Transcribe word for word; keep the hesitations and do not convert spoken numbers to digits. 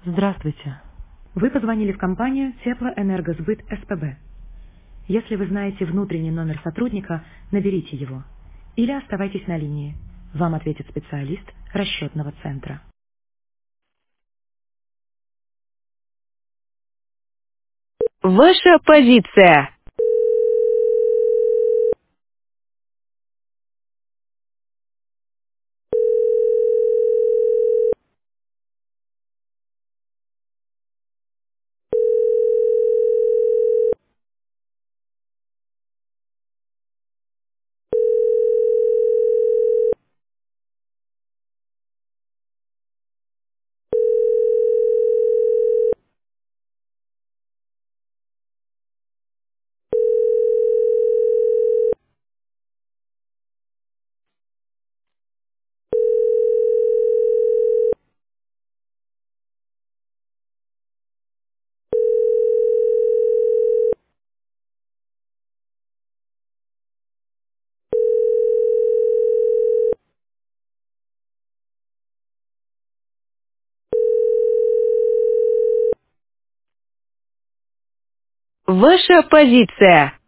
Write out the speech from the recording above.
Здравствуйте. Вы позвонили в компанию Теплоэнергосбыт СПБ. Если вы знаете внутренний номер сотрудника, наберите его. Или оставайтесь на линии. Вам ответит специалист расчетного центра. Ваша позиция. Ваша позиция.